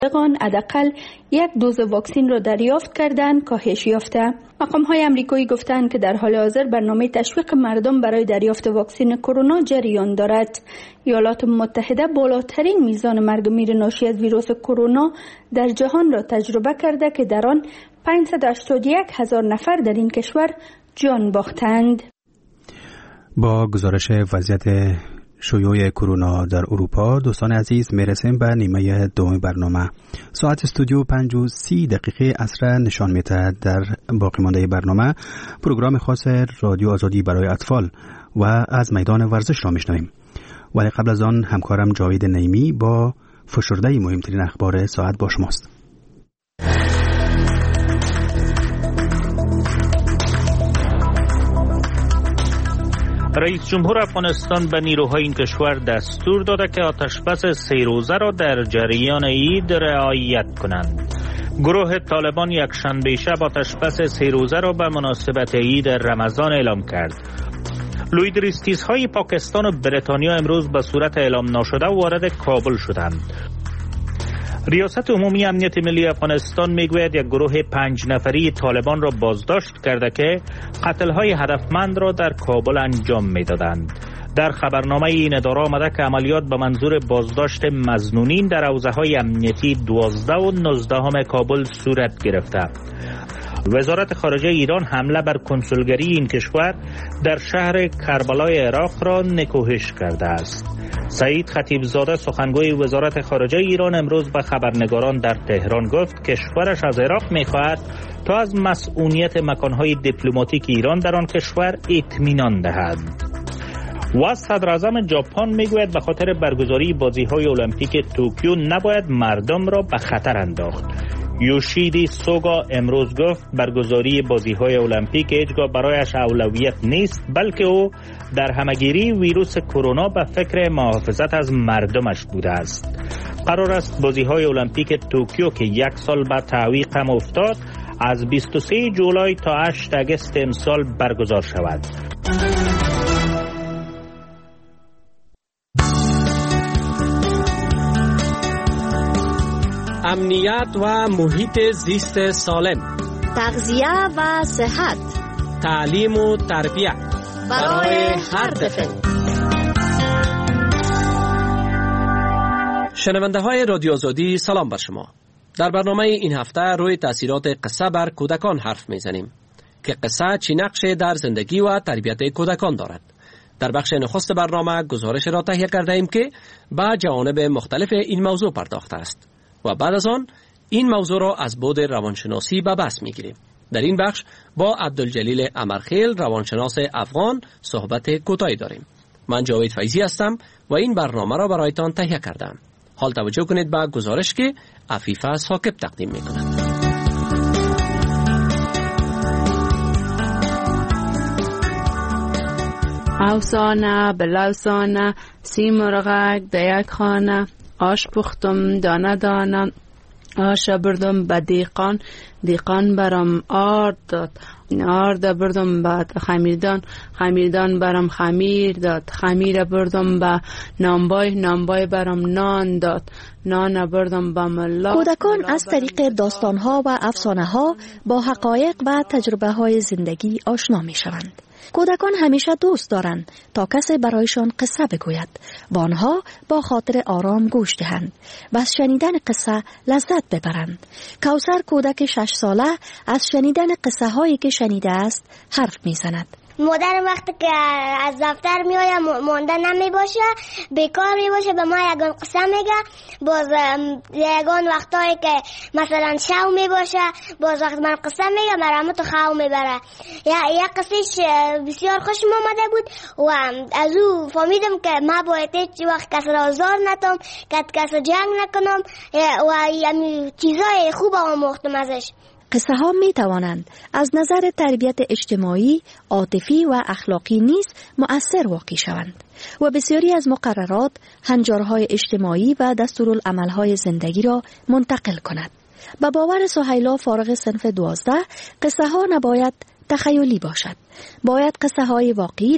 حداقل یک دوز واکسن را دریافت کردند کاهش یافته. مقام‌های آمریکایی گفتند که در حال حاضر برنامه تشویق مردم برای دریافت واکسن کرونا جریان دارد. ایالات متحده بالاترین میزان مرگ و میر ناشی از ویروس کرونا در جهان را تجربه کرده که در آن 581,000 نفر در این کشور جان باختند. با گزارش وضعیت شیوع کرونا در اروپا دوستان عزیز میرسیم به نیمه دوم برنامه. ساعت استودیو 5:30 عصر نشان میده. در باقی مانده برنامه پروگرام خاص رادیو آزادی برای اطفال و از میدان ورزش را میشنویم. ولی قبل از آن همکارم جاوید نعیمی با فشرده مهمترین اخبار ساعت با شماست. رئیس جمهور افغانستان به نیروهای این کشور دستور داده که آتشبس 3 روزه را در جریان عید رعایت کنند. گروه طالبان یک شنبه شب آتشبس 3 روزه را به مناسبت عید رمضان اعلام کرد. لویدریستیزهای پاکستان و بریتانیا امروز به صورت اعلام ناشده وارد کابل شدند. ریاست عمومی امنیت ملی افغانستان میگوید یک گروه 5 نفری طالبان را بازداشت کرده که قتل‌های هدفمند را در کابل انجام میدادند. در خبرنامه این اداره آمده که عملیات به منظور بازداشت مظنونین در حوزه‌های امنیتی 12 و 19 کابل صورت گرفته. وزارت خارجه ایران حمله بر کنسولگری این کشور در شهر کربلای عراق را نکوهش کرده است. سعید خطیبزاده سخنگوی وزارت خارجه ایران امروز به خبرنگاران در تهران گفت کشورش از عراق می‌خواهد تا از مسئولیت مکان‌های دیپلماتیک ایران در آن کشور اطمینان دهد. و صدراعظم ژاپن میگوید به خاطر برگزاری بازی‌های المپیک توکیو نباید مردم را به خطر انداخت. یوشیدی سوگا امروز گفت برگزاری بازی‌های المپیک هیچگاه برایش اولویت نیست، بلکه او در همگیری ویروس کرونا به فکر محافظت از مردمش بوده است. قرار است بازی‌های المپیک توکیو که 1 سال بعد تعویق هم افتاد از 23 جولای تا 8 آگوست امسال برگزار شود. امنیت و محیط زیست سالم، تغذیه و صحت، تعلیم و تربیت برای هر طفل. شنونده های رادیو آزادی سلام بر شما. در برنامه این هفته روی تاثیرات قصه بر کودکان حرف میزنیم که قصه چی نقشی در زندگی و تربیت کودکان دارد. در بخش نخست برنامه گزارش را تهیه کرده ایم که به جوانب مختلف این موضوع پرداخته است و بعد از آن این موضوع را از بعد روانشناسی به بحث میگیریم. در این بخش با عبدالجلیل امرخیل روانشناس افغان صحبت کوتاهی داریم. من جاوید فیضی هستم و این برنامه را برایتان تهیه کردم. حال توجه کنید به گزارش که عفیفه ثاقب تقدیم میکند. افسانه بلافسانه سیمرغک در یک خانه، آش پختم دانه دانه، آش بردم به دیقان، دیقان برام آرد داد، آرد بردم به خمیردان، خمیردان برام خمیر داد، خمیر بردم به نانبای، نانبای برام نان داد، نان بردم به ملا. کودکان از طریق داستانها و افسانه‌ها با حقایق و تجربه‌های زندگی آشنا می‌شوند. کودکان همیشه دوست دارند تا کسی برایشان قصه بگوید و آنها با خاطر آرام گوش دهند و از شنیدن قصه لذت ببرند. کوثر کودک 6 ساله از شنیدن قصه هایی که شنیده است حرف میزند. مادر وقتی که از دفتر میآید مانده نمی باشه، بیکار می باشه، به ما یگان قصه میگه. باز یگان وقتایی که مثلا شو می باشه، باز وقت من قصه میگه مرا تو خواو میبره. یک قصهش بسیار خوشم آمده بود و از او فهمیدم که ما باید هیچ وقت کس را آزار نتم، کس جنگ نکنم و چیزای خوب آموختم ازش. قصه ها می توانند از نظر تربیت اجتماعی، عاطفی و اخلاقی نیز مؤثر واقع شوند و بسیاری از مقررات، هنجارهای اجتماعی و دستورالعملهای زندگی را منتقل کند. به باور سهیلا فارغ صنف 12 قصه ها نباید تخیلی باشد. باید قصه های واقعی را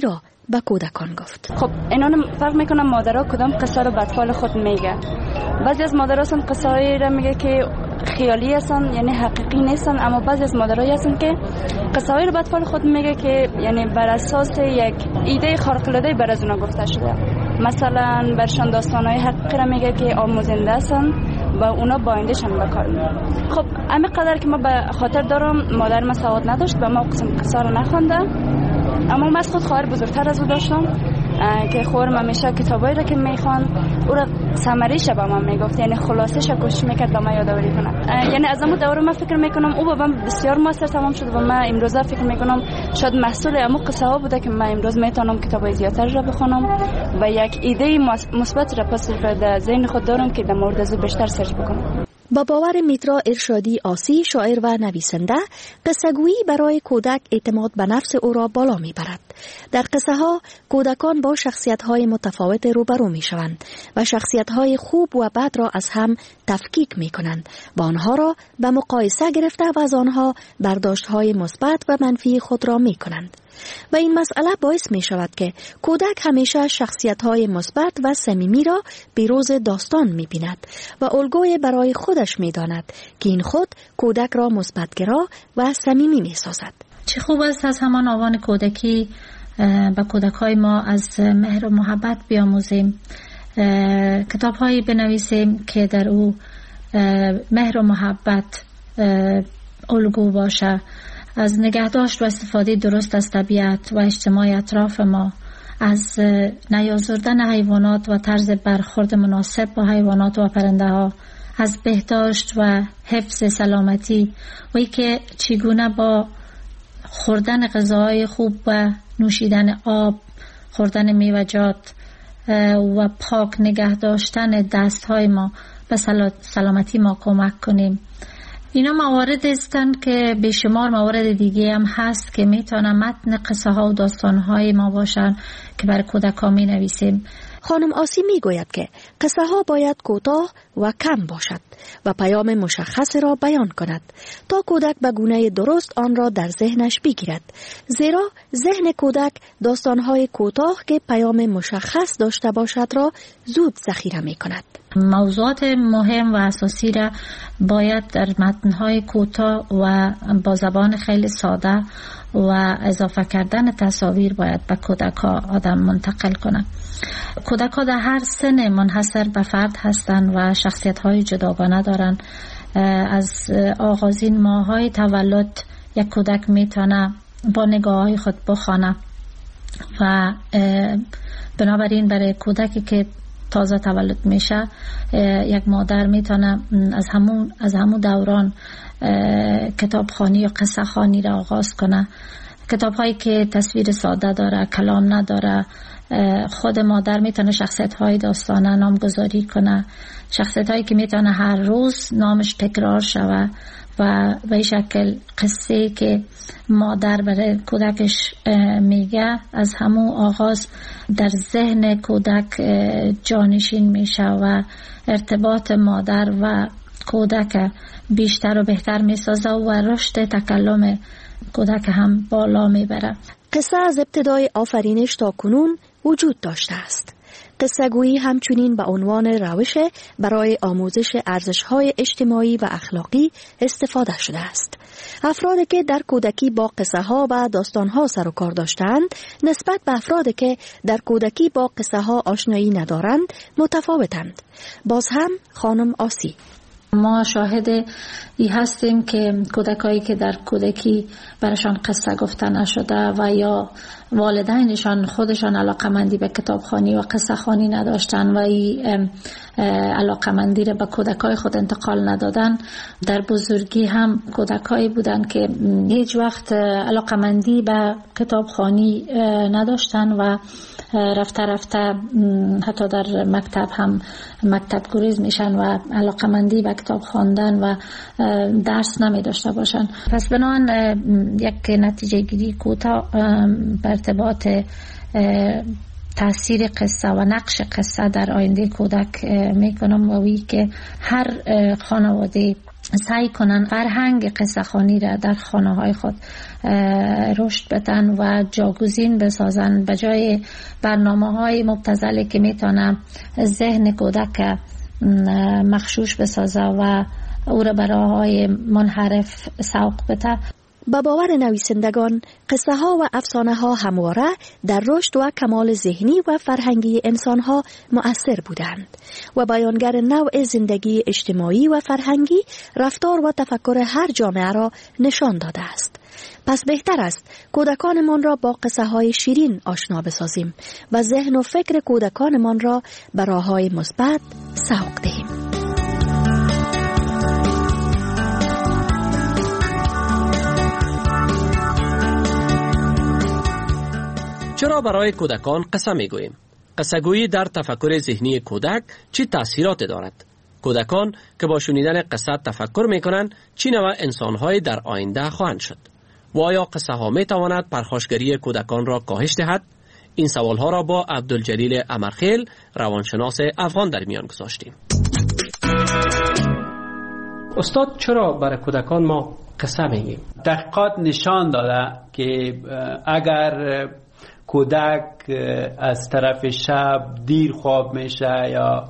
به کودکان گفت. خب اینا فرق میکنه مادرها کدام قصه رو به اطفال خود میگه. بعضی از مادرها هستن قصه هایی رو میگه که خیالی هستن، یعنی حقیقی نیستن، اما بعضی از مادرها هستن که قصه هایی رو به اطفال خود میگه که یعنی بر اساس یک ایده خارق العاده بر از اونا گفته شده. مثلا برشان داستانهای حقیقی رو میگه که آموزنده هستن و اونا با آیندهشان بکار میبرن. خب همین قدر که ما به خاطر دارم مادر من سواد نداشت و ما قصه رو نخونده، اما من از خود خواهر بزرگتر از او داشتم که خواهرم همیشه کتابایی را که میخوان او را سمریش به من میگفت، یعنی خلاصش کوشش میکرد به من یادآوری کنه. یعنی از همون دوره من فکر میکنم او با من بسیار موثر تمام شد و من امروزه فکر میکنم شاید محصول همون قصه ها بوده که من امروز میتونم کتابای زیادتر را بخونم و یک ایده مثبت را پس در ذهن خود دارم که در مورد از بیشتر سرچ بکنم. با باور میترا ارشادی آسی، شاعر و نویسنده، قصه‌گویی برای کودک اعتماد به نفس او را بالا میبرد. در قصه ها کودکان با شخصیت های متفاوت روبرو می شوند و شخصیت های خوب و بد را از هم تفکیک می کنند و آنها را به مقایسه گرفته و از آنها برداشت های مثبت و منفی خود را می کنند. و این مسئله باعث می شود که کودک همیشه شخصیت های مثبت و صمیمی را بروز داستان می بیند و الگوی برای خودش می داند که این خود کودک را مثبت‌گرا و صمیمی می سازد. چه خوب است از همان آوان کودکی به کودک‌های ما از مهر و محبت بیاموزیم، کتاب‌هایی بنویسیم که در او مهر و محبت الگو باشه، از نگهداشت و استفاده درست از طبیعت و اجتماع اطراف ما، از نیازردن حیوانات و طرز برخورد مناسب با حیوانات و پرنده ها، از بهداشت و حفظ سلامتی و ای که چگونه با خوردن غذاهای خوب و نوشیدن آب، خوردن میوه‌جات و پاک نگه داشتن دستهای ما به سلامتی ما کمک کنیم. اینا موارد هستند که به شمار موارد دیگه هم هست که میتونه متن قصه ها و داستان های ما باشن که برای کودکان می نویسیم. خانم آسی می گوید که قصه ها باید کوتاه و کم باشد و پیام مشخص را بیان کند تا کودک به گونه درست آن را در ذهنش بگیرد، زیرا ذهن کودک داستان های کوتاه که پیام مشخص داشته باشد را زود ذخیره می کند. موضوعات مهم و اساسی را باید در متن‌های کوتاه و با زبان خیلی ساده و اضافه کردن تصاویر باید به کودک‌ها آدم منتقل کنه. کودک‌ها در هر سن منحصر به فرد هستند و شخصیت‌های جداگانه دارند. از آغازین ماه‌های تولد یک کودک میتونه با نگاه‌های خود بخوانه و بنابراین برای کودکی که تازه تولد میشه یک مادر میتونه از همون دوران کتابخوانی و قصه خوانی را آغاز کنه. کتاب هایی که تصویر ساده داره، کلام نداره، خود مادر میتونه شخصیت های داستانه نامگذاری کنه، شخصیت هایی که میتونه هر روز نامش تکرار شوه و به این شکل قصه که مادر برای کودکش میگه از همون آغاز در ذهن کودک جانشین میشه و ارتباط مادر و کودک بیشتر و بهتر میسازه و رشد تکلم کودک هم بالا میبره. قصه از ابتدای آفرینش تا کنون وجود داشته است. قصه گویی همچنین به عنوان روش برای آموزش ارزش‌های اجتماعی و اخلاقی استفاده شده است. افرادی که در کودکی با قصه ها و داستان ها سر و کار داشتند نسبت به افرادی که در کودکی با قصه ها آشنایی ندارند متفاوتند. باز هم خانم آسی: ما شاهد ای هستیم که کودکایی که در کودکی برشان قصه گفته نشده و یا والدینشان خودشان علاقمندی به کتابخوانی و قصه خوانی نداشتن و این علاقمندی را به کودکای خود انتقال ندادن، در بزرگی هم کودکایی بودن که هیچ وقت علاقمندی به کتابخوانی نداشتن و رفته رفته حتی در مکتب هم مکتب گریز میشن و علاقمندی به کتاب خواندن و درس نمی داشته باشن. پس بنابراین یک نتیجه گیری کوتاه بر ارتباط تاثیر قصه و نقش قصه در آینده کودک میکنم و وی که هر خانواده سعی کنن فرهنگ قصه خوانی را در خانه های خود رشد بدن و جاگزین بسازن به جای برنامه های مبتذلی که میتونه ذهن کودک مغشوش بسازه و او را به راه‌های منحرف سوق بده. با باور نویسندگان قصه ها و افسانه ها همواره در رشد و کمال ذهنی و فرهنگی انسان ها مؤثر بودند و بیانگر نوع زندگی اجتماعی و فرهنگی، رفتار و تفکر هر جامعه را نشان داده است. پس بهتر است کودکانمان را با قصه های شیرین آشنا بسازیم و ذهن و فکر کودکانمان را به راه‌های مثبت سوق دهیم. چرا برای کودکان قصه میگوییم؟ قصه گویی در تفکر ذهنی کودک چه تأثیراتی دارد؟ کودکان که با شنیدن قصه تفکر میکنند چه نوع انسان‌های در آینده خواهند شد؟ و آیا قصه ها میتواند پرخاشگری کودکان را کاهش دهد؟ این سوالها را با عبدالجلیل امرخیل، روانشناس افغان، در میان گذاشتیم. استاد، چرا برای کودکان ما قصه میگیم؟ تحقیقات نشان داده که اگر کودک از طرف شب دیر خواب میشه یا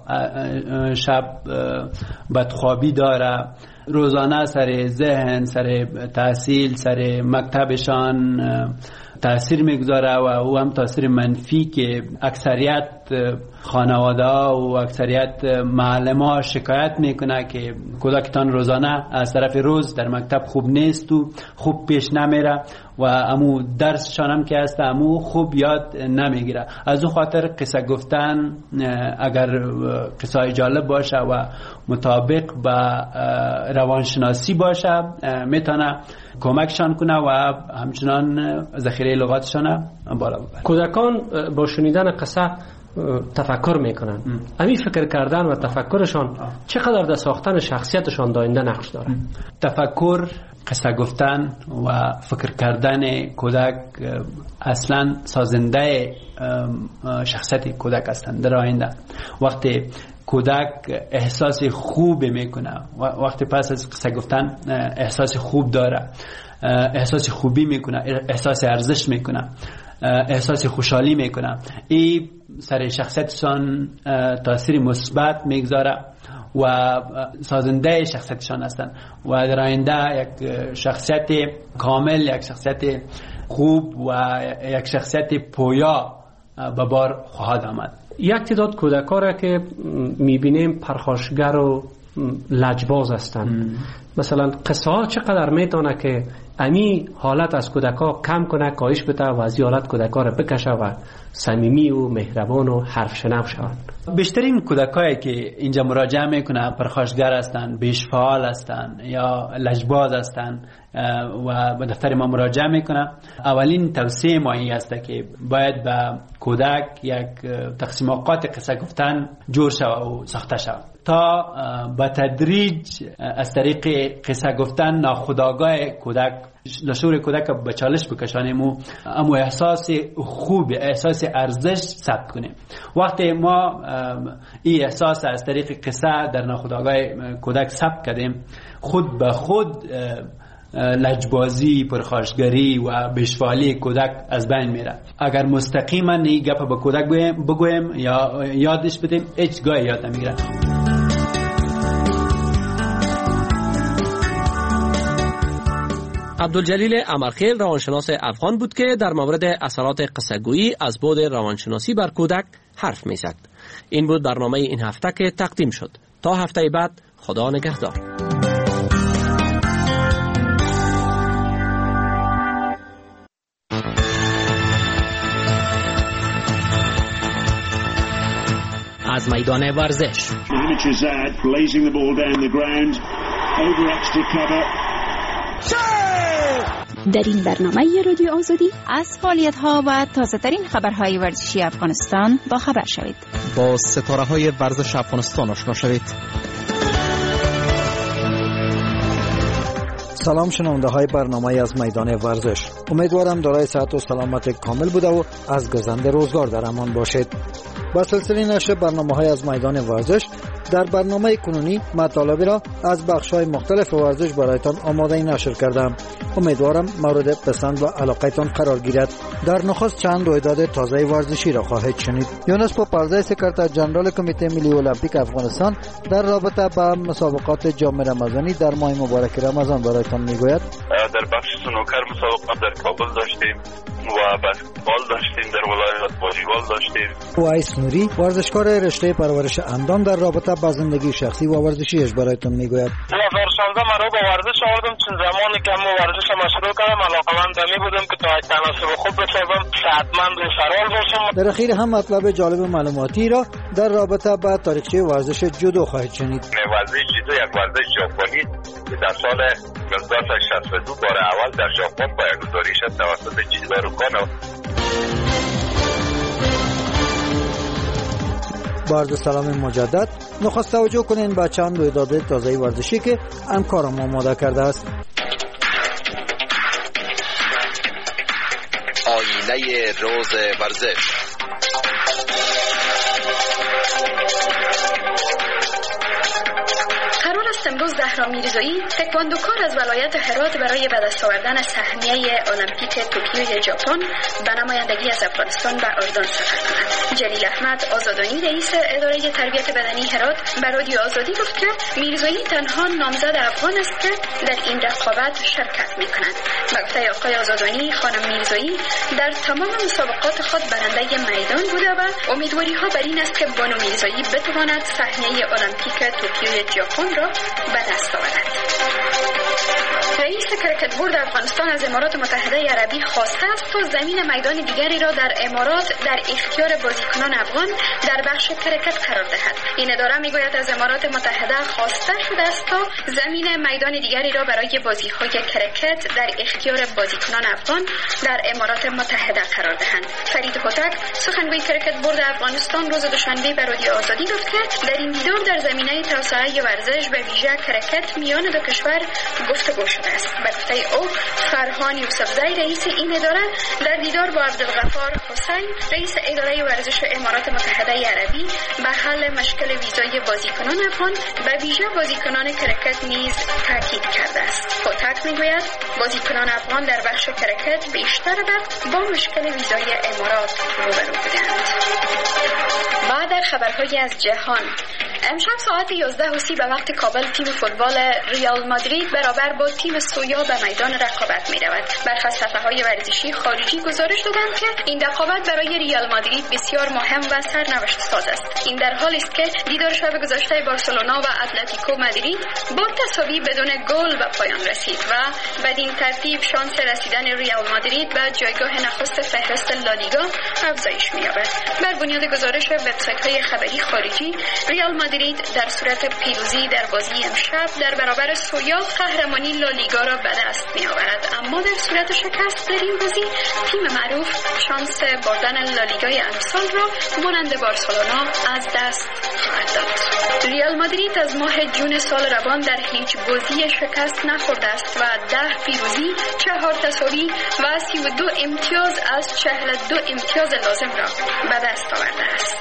شب بدخوابی داره، روزانه سر ذهن، سر تحصیل، سر مکتبشان تأثیر میگذاره و او هم تأثیر منفی که اکثریت خانواده و اکثریت معلمان شکایت میکنه که کودکتان روزانه از طرف روز در مکتب خوب نیست و خوب پیش نمیره و امو درسشان هم که هست امو خوب یاد نمیگیره. از اون خاطر قصه گفتن اگر قصه جالب باشه و مطابق با روانشناسی باشه میتونه کمکشان کنه و همچنان ذخیره لغاتشان بالا ببره. کودکان با شنیدن قصه تفکر میکنن. همین فکر کردن و تفکرشان چقدر در ساختن شخصیتشان در آینده نقش داره؟ تفکر، قصه گفتن و فکر کردن کودک اصلا سازنده شخصیت کودک هستند در آینده. وقتی کودک احساس خوب میکنه، وقتی پس از قصه گفتن احساس خوب داره، احساس خوبی میکنه، احساس ارزش میکنه، احساس خوشحالی میکنه، این سر شخصیتشان تاثیر مثبت میگذاره و سازنده شخصیتشان هستند و در آینده یک شخصیت کامل، یک شخصیت خوب و یک شخصیت پویا به بار خواهد آمد. یک تعداد کودکان را که میبینیم پرخاشگر و لجباز هستند، مثلا قصه ها چقدر میتونه که امی حالت از کودکا کم کنه، کاهش بده و از حالت کودکا را بکشه و صمیمی و مهربان و حرف شنو شوند؟ بیشترین کودکایی که اینجا مراجعه میکنه پرخاشگر هستند، بیش فعال هستند یا لجباز هستند و به دفتر ما مراجعه میکنه. اولین توصیه ما این است که باید به کودک یک تقسیم اوقات قصه گفتن جور شود و ساخته شود تا به تدریج از طریق قصه گفتن ناخودآگاه کودک، لشور کودک به چالش بکشانیم و اما احساس خوب، احساس ارزش ثبت کنیم. وقتی ما این احساس از طریق قصه در ناخودآگاه کودک ثبت کردیم، خود به خود لجبازی، پرخاشگری و بیشفعالی کودک از بین میره. اگر مستقیما این گپ به کودک بگویم یا یادش بدیم، هیچ گاهی یاد نمیگیره. عبدالجلیل امرخیل، روانشناس افغان بود که در مورد اثرات قصه‌گویی از بعد روانشناسی بر کودک حرف میزد. این بود برنامه این هفته که تقدیم شد. تا هفته بعد، خدا نگهدار. از میدان ورزش. در این برنامه رادیو آزادی از فعالیت‌ها و تازه‌ترین خبرهای ورزشی افغانستان با خبر شوید. با ستاره‌های ورزش افغانستان آشنا شوید. سلام شنونده‌های برنامه از میدان ورزش. امیدوارم دارای صحت و سلامت کامل بوده و از گذشت روزگار در امان باشید. با سلسله نشر برنامه‌های از میدان ورزش در برنامه کنونی مطالبی را از بخش‌های مختلف ورزش برایتان آماده نشر کردم. امیدوارم مورد پسند و علاقه‌تان قرار گیرد. در نخست چند رویداد تازه ورزشی را خواهید شنید. یونس پوپرزی سکرتر جنرال کمیته ملی المپیک افغانستان در رابطه با مسابقات جام رمضانی در ماه مبارک رمضان برایتان میگوید. در بخش سنوکر مسابقات در کابل داشتیم و بسکتبال داشتیم، در ولایت والیبال داشتیم. وایس نوری ورزشکار رشته پرورش اندام در رابطه با زندگی شخصی و ورزشیش برایتان میگوید. 2016 مرا به ورزش آوردم، چون زمانی که من ورزش شروع کردم علاقه‌مند بودم که تا تناسب خوب بسازم، صحتمند و سرحال باشم. در اخیر هم مطلب جالب معلوماتی را در رابطه با تاریخچه ورزش جودو خواهید شنید. ورزش جودو یک ورزش ژاپنی که در سال 1962 بار اول در ژاپن پایه‌گذاری شد توسط جیدارو کانو. با عرض سلام مجدد، نخست توجه کنین به چند رویداد تازه ورزشی که همکارم آماده کرده است. آینه روز ورزش. قرار است امروز زهرا میرزایی تکواندوکار از ولایت هرات برای به دست آوردن سهمیه المپیک توکیو ژاپن به نمایندگی از افغانستان به اردن سفر کند. جلیل احمد آزادانی رئیس اداره تربیت بدنی هرات به رادیو آزادی گفت که میرزایی تنها نامزد افغان است که در این رقابت شرکت می‌کند. به گفته آقای آزادانی، خانم میرزایی در تمام مسابقات خود برنده میدان بوده و امیدواری‌ها بر این است که بانو میرزایی بتواند سهمیه المپیک توکیو ژاپن را به دست آورد. رئیس کرکت بورد افغانستان از امارات متحده عربی خواسته است تا زمین میدان دیگری را در امارات در اختیار بازیکنان افغان در بخش کرکت قرار دهد. این اداره میگوید از امارات متحده خواسته شده است تا زمین میدان دیگری را برای بازی‌های کرکت در اختیار بازیکنان افغان در امارات متحده قرار دهند. فرید هوتک سخنگوی کرکت بورد افغانستان روز دوشنبه به رادیو آزادی گفت که در این دیدار در زمینه توسعه ورزش به ویژه کرکت میان دو کشور گفتگو شده است. به گفته او، فرهان یوسفزی رئیس این اداره در دیدار با عبدالغفار حسین رئیس اداره ورزش امارات متحده عربی به حل مشکل ویزای بازیکنان افغان به ویژه بازیکنان کرکت نیز تاکید کرده است. هوتک میگوید بازیکنان افغان در بخش کرکت بیشتر وقت با مشکل ویزای امارات روبرو بودند. بعد در خبرهای از جهان، امشب ساعت 11:30 به وقت کابل تیم فوتبال ریال مادرید برابر با تیم سویا به میدان رقابت می رود. برخی صفحه‌های ورزشی خارجی گزارش دادند که این رقابت برای ریال مادرید بسیار مهم و سرنوشت ساز است. این در حالی است که دیدار شب گذشته بارسلونا و اتلتیکو مادرید با تساوی بدون گل به پایان رسید و بدین ترتیب شانس رسیدن ریال مادرید به جایگاه نخست فهرست لالیگا افزایش می‌یابد. بر بنیاد گزارش وبسایت‌های خبری خارجی، ریال مادرید در صورت پیروزی در بازی امشب در برابر سویا قهرمانی لالیگا را به دست می‌آورد، اما در صورت شکست در این بازی تیم معروف شانس بردن لالیگای امسال را مانند بارسلونا از دست خواهد داد. ریال مادرید از ماه جون سال روان در هیچ بازی شکست نخورده است و 10 پیروزی، 4 تساوی و 32 امتیاز از 42 امتیاز لازم را به دست آورده است.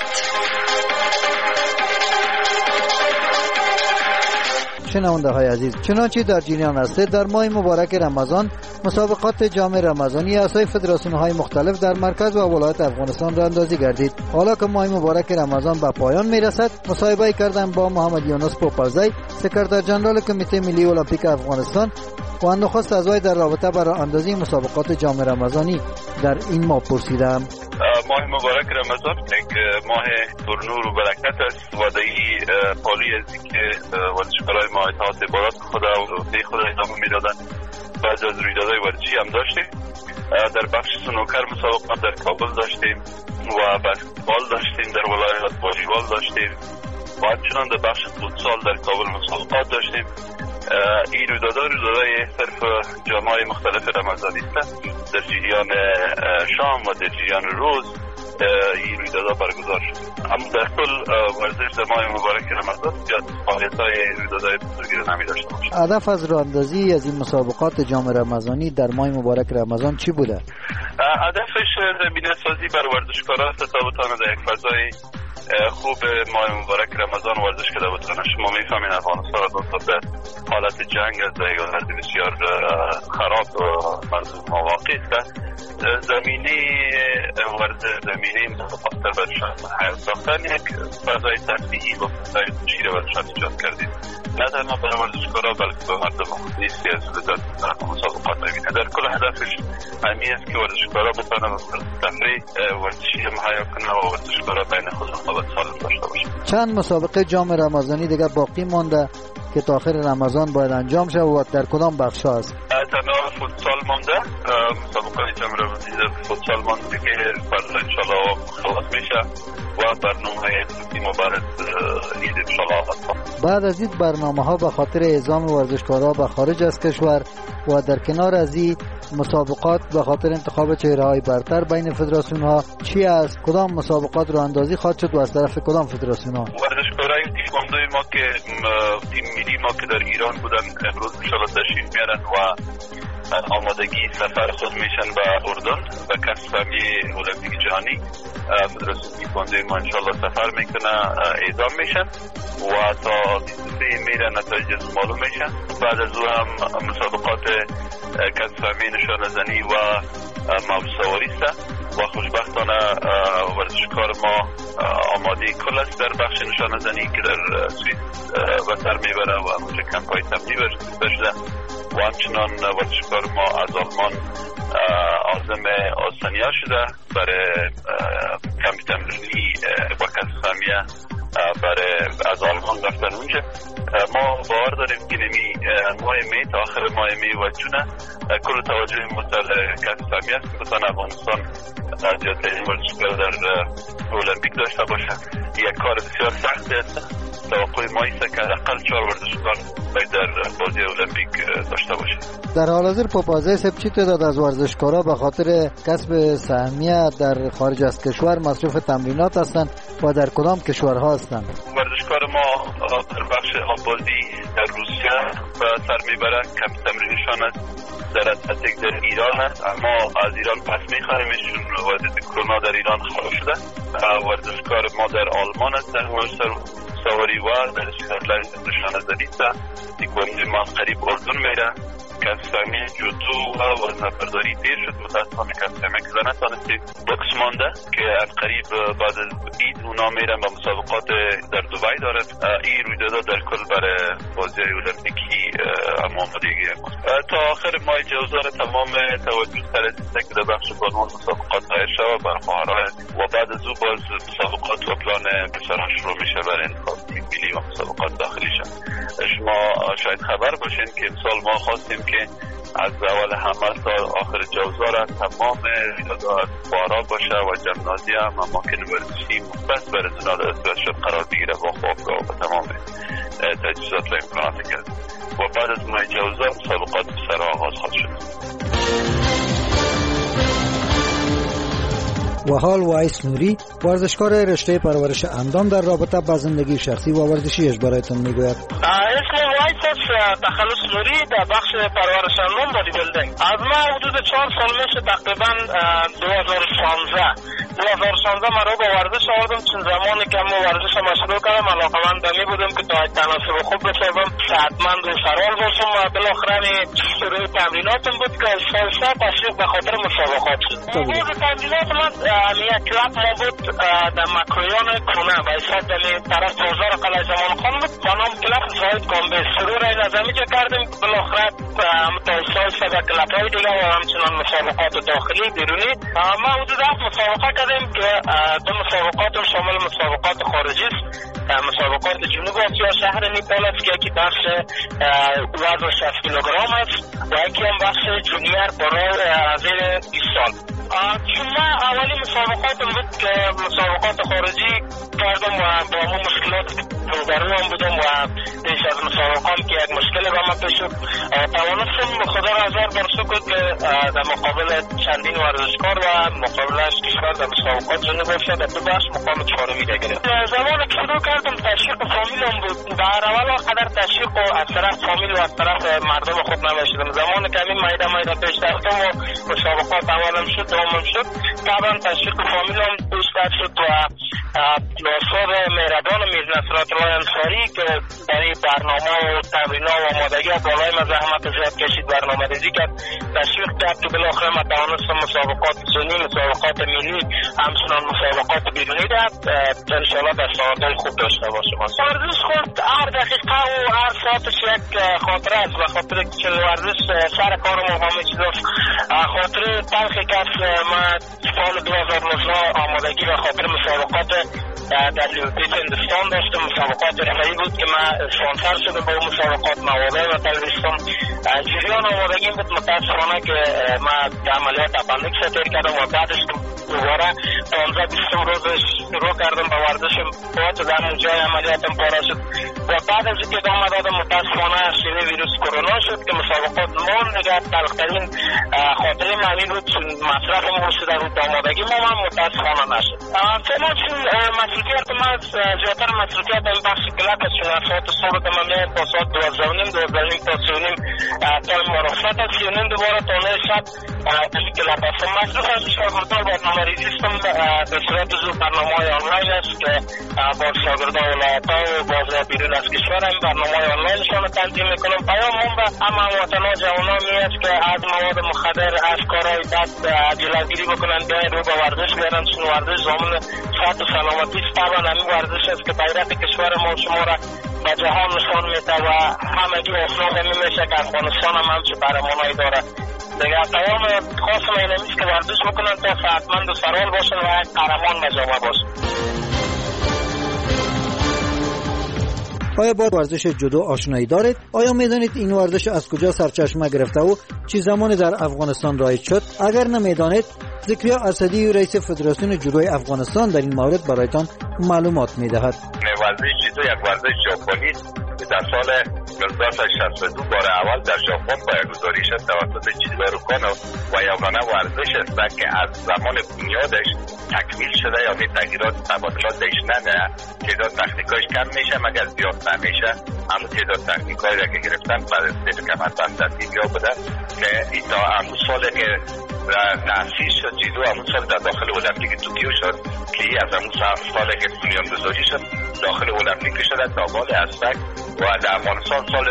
شنونده های عزیز، چنانچه در جریان است در ماه مبارک رمضان مسابقات جام رمضانی اعضای فدراسیون های مختلف در مرکز و ولایت افغانستان را اندازی گردید. حالا که ماه مبارک رمضان به پایان می رسد، مصاحبه کردم با محمد یونس پوپرزی سکرتر جنرال کمیته ملی المپیک افغانستان و نخست از وی در رابطه با راهاندازی مسابقات جام رمضانی در این ماه پرسیدم. ماه مبارک رمضان یک ماه پرنور و برکت است و در این پالی از که ورزشکارای ما اطاعت عبادات خدا و به خدا ادامه میدادن. بعض از رویدادهای ورزشی هم داشتیم. در بخش سنوکر مسابقات در کابل داشتیم و بسکتبال داشتیم، در ولایت والیبال داشتیم و همچنان در بخش فوتسال در کابل مسابقات داشتیم. این رویدادهای صرف جام‌های مختلف رمضانی است. در جریان شام و در جریان روز این رویدادها برگزار شد. اما در کل ورزش در ماه مبارک رمضان فعالیت‌های رویدادهای بزرگی را نمی داشته باشد. هدف از راهاندازی از این مسابقات جام رمضانی در ماه مبارک رمضان چی بوده؟ هدفش زمینه سازی بر ورزشکاران تا بتوانند در یک فضای خوب ماه مبارک رمضان ورزش کرده بودن. شما میفهمین افغانستان در حالت جنگ است و حالت بسیار خراب مردم واقع است. زمینه ورزش زمینه متفاوت برشان حیات ساختن یک فضای ترفیعی و فضای خوشی را برشان ایجاد کردیم، نه تنها برای ورزشکارا بلکه به مردم نیستی از مسابقات میبینه. در کل هدفش همین است که ورزشکارا بتوانند تفریح ورزشی مهیا کنند و ورزشکارا بین خود رقابت سالم داشته باشند. چند مسابقه جام رمضانی دیگر باقی مانده که تا آخر رمضان باید انجام شود و در کدام بخش‌ها است؟ تنها فوتسال مانده، مسابقه جام رمضانی در فوتسال مانده که ان شاء الله خلاص میشه و برنامه تیم مبارک عید ان شاء الله. بعد از این برنامه‌ها به خاطر اعزام ورزشکارا به خارج از کشور و در کنار از این مسابقات به خاطر انتخاب چهره‌های برتر بین فدراسیون‌ها چی است؟ کدام مسابقات رو اندازی خواهد شد و از طرف کدام فدراسیون‌ها؟ ورزشکارای تیکواندوی ما که تیم ملی ما که در ایران بودن امروز ان شاء الله تشریف میارن و آمادگی سفر خود میشن به اردن و کسب المپیک جهانی. فدراسیون تیکواندوی ما ان شاء الله سفر میکنه، اعزام میشن و تا 23 میره نتایج معلوم میشن. بعد از او هم مسابقات کسب نشانه زنی و موج سواری است و خوشبختانه ورزشکار ما آماده کل است در بخش نشانه زنی که در سوئیس به سر میبره و اونجا کمپای تمرینی برگزیده شده و همچنان ورزشکار ما از آلمان عازم آسانیا شده برای کمپ تمرینی با کسب برای از آلمان رفتن اونجا. ما باور داریم که نمی ماه می تا آخر ماه می و جونه کل توجه مستل کسب سمی است که بتانه افغانستان جایزه ورزشکار در المپیک داشته باشه. یک کار بسیار سخت است. توقع ما است که حداقل 4 ورزشکار باید در بازی المپیک داشته باشه. در حال حاضر پاپازه سب چی تعداد از ورزشکارا به خاطر کسب سهمیه در خارج از کشور مصروف تمرینات هستند و در کدام کشورها هستند؟ ورزشکار ما در بخش آبادی در روسیه به سر میبره، کمپ تمرینشان است در اتلتیک در ایران است، اما از ایران پس میخواهیمش چون وضعیت کرونا در ایران خراب شده. ورزشکار ما در آلمان است در سواری و در اسکاتلند نشانه زنی است. تیکواندو ما قریب اردن میره. کسفهمی جودو و وزنه‌برداری دیر شد، متاسفانه کسفهمی که نتوانستی. بوکس مانده که از قریب بعد از عید اونا میرن به مسابقات در دبی دارد. این رویدادها در کل برای بازی المپیکی آمادگی تا آخر ماه جوزار تمام توجه سر است که در بخش بانوان مسابقات های شود برخواهرهای و بعد از او باز مسابقات و پلان بسرها شروع میشه برای انتخاب ملی و مسابقات داخلی شد. شما شاید خبر باشین که امسال ما خواستیم که از اول حمل تا آخر جوزار تمام رویدادها بارا باشه و جمنازی هم اماکن ورزشی مختص برای زنان شد قرار بگیره با خوابگاه و تمام تجهیزات و امکانات کرد و بعد از ماه جوزار مسابقات سر آغاز خواهد شد. و حال وایس نوری ورزشکار رشته پرورش اندام در رابطه با زندگی شخصی و ورزشیش برایتون میگوید. اسم وایس است تخلص نوری در بخش پرورش اندام بادی بیلدینگ. از ما حدود 4 سال میشه تقریبا 2016 من رو به ورزش آوردم، چون زمانی که ما ورزش ما شروع کردم علاقمند می بودم که تا تناسب خوب بسازم، صحتمند و سرحال باشم و بالاخره شروع تمریناتم بود که سالسا تشویق به خاطر مسابقات شد. موضوع تمرینات من یک کلاب ما بود در مکرویان کنه و ایساد در طرف بازار قلعه زمان خان بود با نام کلاب زاید کامبه. شروع را از همیجا کردیم، بالاخره تا سالسا به کلاب های دیگه و همچنان مسابقات داخلی بیرونی. ما حدود 7 مسابقه کردیم که 2 مسابقات شامل مسابقات خارجی است. مسابقات جنوب آسیا شهر نیپال است که یکی بخش وزن 60 کیلوگرم است و یکی هم بخش جونیور برای زیر 20 سال. چون من اولی مسابقاتم بود که مسابقات خارجی کردم و با همون مشکلات روبرو هم بودم و پیش از مسابقام که یک مشکل با من پیش شد. توانستم خدا را هزار بار شکر که در مقابل چندین ورزشکار و مقابل کشور در مسابقات جنوب آسیا در 2 بخش مقام 4می گرفت. زمانی که شروع کردم تشویق فامیلم بود. در اول قدر تشویق از طرف فامیل و از طرف مردم خود نمیشدم. زمانی که همین میدان پیش رفتم و مسابقات اولم شد دومم شد، طبعا تشویق فامیلم بیشتر شد و ناصر مهربان میر نصرت الله انصاری که در این برنامه و تمرین‌ها و آمادگی‌ها بالای من زحمت زیاد کشید، برنامه‌ریزی کرد، تشویق کرد که بالاخره ما توانستم مسابقات سنی، مسابقات ملی، همچنان مسابقات بیرونی را انشاءالله دستاوردهای خوب داشته باشیم. ورزش خود هر دقیقه و هر ساعتش یک خاطره است، به خاطر که ورزش سر کار ما همه چیز است. خاطره تلخی که ما سال 2019 آمادگی به خاطر مسابقات در لیوپیت هندوستان داشتم، مسابقات رفعی بود که من اسپانسر شدم به اون مسابقات، موادای و تلویزیون جریان آمادگی بود. متاسفانه که من عملیات اپندیکس تیر کردم و بعدش دوباره 15-20 روز شروع کردم به ورزشم، باید در جای عملیاتم پاره شد و بعد از اینکه ادامه دادم متاسفانه شیوه ویروس کرونا شد که مسابقات مون دیگر تلخترین خاطره معنی بود، مصرف موسیقی در بود آمادگی ما متاسفانه نشد. فعلا چون مسئولیت ما زیادتر مسئولیت این بخش کلک است، چون از ساعت صبح که من میاد تا ساعت 12:30 تا 3:30 تایم مرخصت است، 3:30 دوباره تا 9 شب کلک است. مصروف از شاگردان برنامه ریزی استم به صورت زور برنامه‌های آنلاین است که با شاگردان ولایت‌ها و بازار بیرون از کشور هم برنامه‌های آنلاینشان تنظیم میکنم. پیام هم به همه هموطن‌ها جوانان میاد که از مواد مخدر، از کارهای بد جلوگیری بکنن، بیاین رو به ورزش بیارن، چون ورزش ضامن صحت و سلامتی است. طبعا همین ورزش است که بیرق کشور ما و شما را به جهان نشان میده و همگی افراد همین میشه که افغانستان هم همچه قهرمانایی داره. دیگه پیام خاص من اینه که ورزش بکنن تا صحتمند و سرحال باشن و یک قهرمان به جامعه باشن. آیا با ورزش جودو آشنایی دارید؟ آیا میدانید این ورزش از کجا سرچشمه گرفته و چه زمانی در افغانستان رایج شد؟ اگر نمیدانید، ذکریا اسدی رئیس فدراسیون جودوی افغانستان در این مورد برایتان معلومات میدهد. ورزش جودو یک ورزش ژاپنی که در سال 1962 بار اول در ژاپن پایه‌گذاری شد توسط جیدارو کانو و یگانه ورزش است که از زمان بنیادش تکمیل شده، یعنی تغییرات تبادلاتش نه، تعداد تکنیکاش کم میشه مگر زیاد نمیشه. همون تعداد تکنیکایی را که گرفتن بعد از کمربندی بیا بوده که این تا همون سالی که تأسیس شد جیدو، همون سال در داخل المپیک توکیو شد که از همون سالی که بنیانگذاری شد داخل المپیک شده تا بال اسبک و در افغانستان سال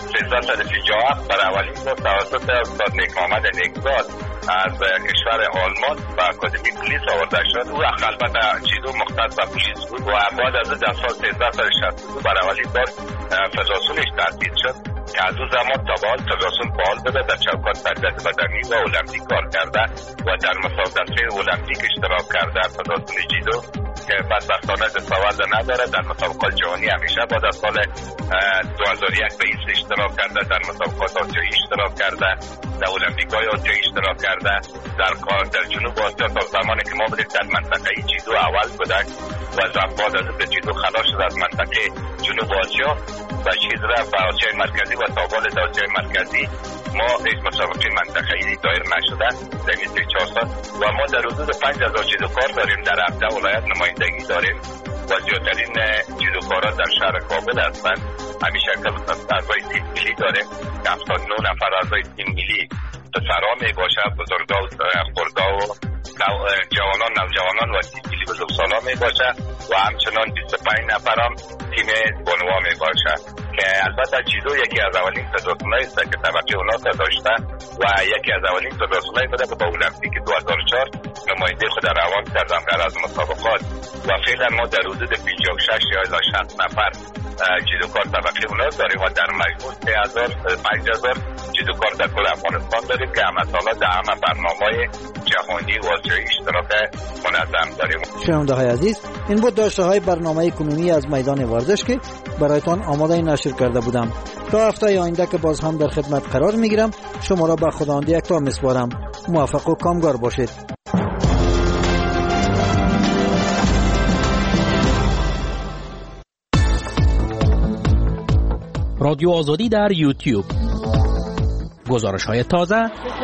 1357 برای اولین بار توسط استاد نیک محمد نیکزاد از کشور آلمان و اکادمی پلیس آورده شد. او البته جیدو مختص به پلیس بود و بعد از در سال 1362 برای اولین بار فدراسیونش تأسیس شد که از اون زمان تا به حال فدراسیون فعال بوده، در چوکات تربیت بدنی و المپیک کار کرده و در مسابقات المپیک اشتراک کرده. فدراسیون جیدو که بدبختانه دستاورد نداره، در مسابقات جهانی همیشه بعد از سال 2001 به ایس اشتراک کرده، در مسابقات آسیایی اشتراک کرده، در المپیک‌های آسیایی اشتراک کرده، در جنوب آسیا تا زمانی که ما بودیم در منطقه جیدو اول بودن و بعد از به جیدو خلاص شد از منطقه جنوب آسیا و چیز را به آسیای مرکزی و تا بال آسیای مرکزی ما هیچ مسابقه منطقه‌ای دایر نشده در این 4 سال و ما در حدود 5000 جودوکار داریم، در 17 ولایت نمایندگی داریم و زیادترین جودوکارا در شهر کابل هستند. همین شکل اعضای تیم ملی داریم که 79 نفر اعضای تیم ملی پسرا می باشه، بزرگا و خردها و جوانان، نوجوانان و تیم ملی بزرگسالا می باشه و همچنان 25 نفر هم تیم بانوا می باشه که البته جیدو یکی از اولین فدراسیونایی است که طبقه اونا داشته و یکی از اولین فدراسیونایی بوده که با المپیک 2004 نماینده خود روان کردن در از مسابقات و فعلا ما در حدود 56 یا 60 نفر جودوکار طبقه اونا داریم و در مجموع 5000 جودوکار در کل افغانستان داریم که همه سالا در همه برنامه‌های جهانی و آسیایی اشتراک منظم داریم. شنونده‌های عزیز، این بود داشته‌های برنامه کنونی از میدان ورزش که برایتان آماده نشر کرده بودم. تا هفته آینده که باز هم در خدمت قرار میگیرم، شما را به خداوند یکتا میسپارم. موفق و کامگار باشید. رادیو آزادی در یوتیوب، گزارش‌های تازه.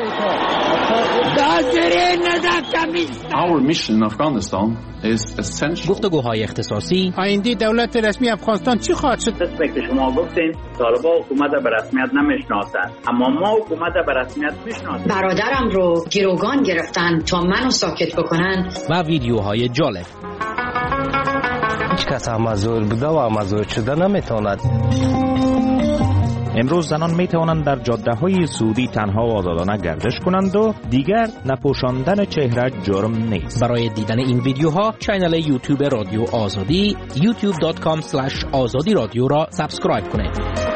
Our mission in Afghanistan is essential. گفتگوهای اختصاصی. آینده دولت رسمی افغانستان چی خواهد شد؟ که شما گفتین طالبان حکومت به رسمیت نمیشناسند، اما ما حکومت به رسمیت میشناسیم. برادرم رو گروگان گرفتن تا منو ساکت بکنن. و ویدیوهای جالب. هیچ کس مزور بوده و مزور شده نمیتواند. امروز زنان می توانند در جاده های سعودی تنها و آزادانه گردش کنند و دیگر نپوشاندن چهره جرم نیست. برای دیدن این ویدیوها کانال یوتیوب رادیو آزادی youtube.com/azadi radio را سابسکرایب کنید.